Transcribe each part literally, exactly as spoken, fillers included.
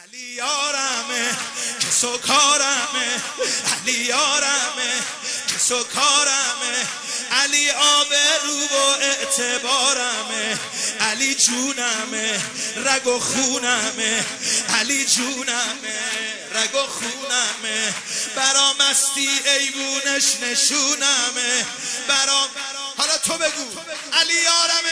علی یارمه که سکارمه، علی یارمه که سکارمه، علی آبرو و اعتبارمه، علی جونمه رگ و خونمه، علی جونمه رگ و خونمه، برا مستی ایوونش نشونمه، برا حالا تو بگو علی یارمه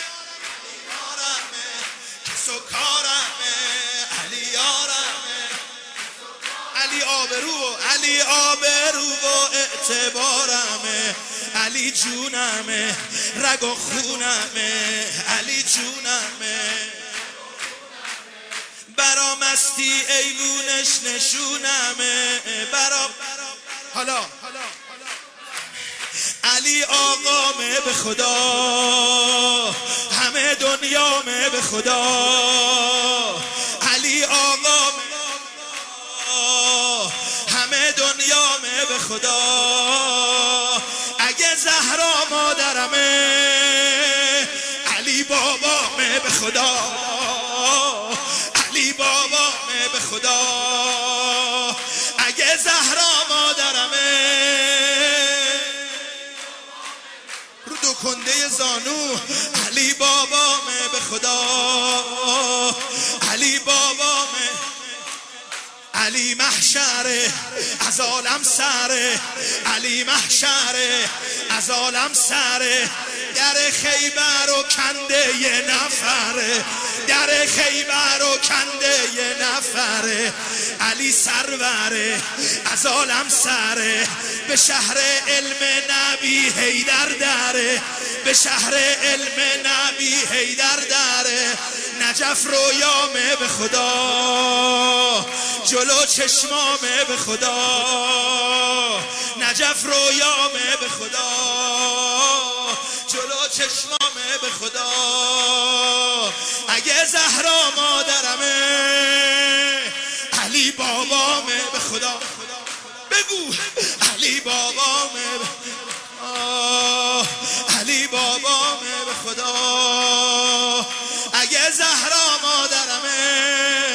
که سکارمه، علی یارمه، علی آبرو، علی آبرو و اعتبارمه، علی جونمه رگ و خونمه، علی جونمه برا مستی ایوونش نشونمه، برا حالا علی آقامه به خدا، همه دنیامه به خدا، علی آقامه همه دنیامه به خدا، اگه زهرا مادرمه علی بابامه به خدا، علی بابامه به خدا، اگه زهرا مادرمه رو دو کنده زانو، علی بابامه به خدا، علی بابامه، علی محشره از عالم سره، علی محشره از عالم سره، در خیبر و کنده یه نفره، در خیبر و کنده یه نفره، علی سروره از عالم سره، به شهر علم نبی حیدر دره، به شهر علم نبی حیدر دره، نجف رویامه به خدا، جلو چشمامه به خدا، نجف رویامه به خدا، جلو چشمامه به خدا، اگه زهرا مادرمه علی بابامه به خدا، بگو علی بابامه به خدا، علی بابامه به خدا، اگه زهرا مادرمه.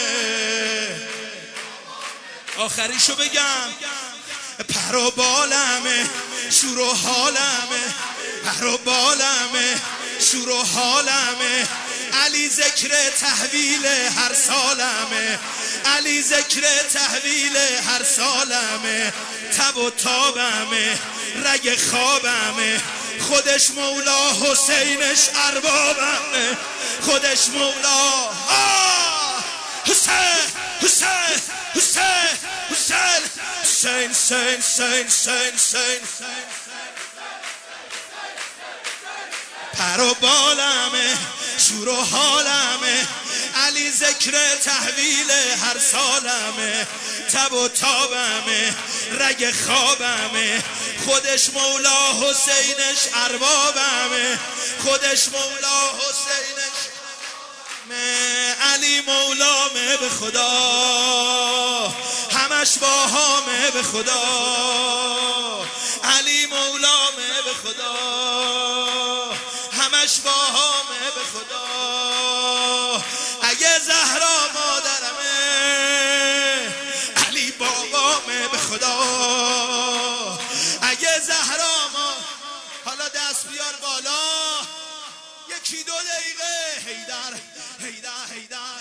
آخریشو بگم، پر و بالمه شور و حالمه، پر و بالمه شور و حالمه، علی ذکر تحویل هر سالمه، علی ذکر تحویل هر سالمه، تب و تابمه رگ خوابمه، خودش مولا حسینش اربابمه، خودش مولا حسین حسین حسین حسین حسین حسین حسین حسین پر و بالمه شور و حالمه، علی ذکر تحویل هر سالمه، تب و تابمه رگ خوابمه، خودش مولا حسینش اربابمه، خودش مولا حسینش علی مولامه به خدا، همش باهامه به خدا، علی مولامه به خدا، همش باهامه به خدا، اگه زهرا مادرمه علی بابامه به خدا، اگه زهرا ما حالا دست بیار بالا، یکی دو دقیقه حیدر حیدر حیدر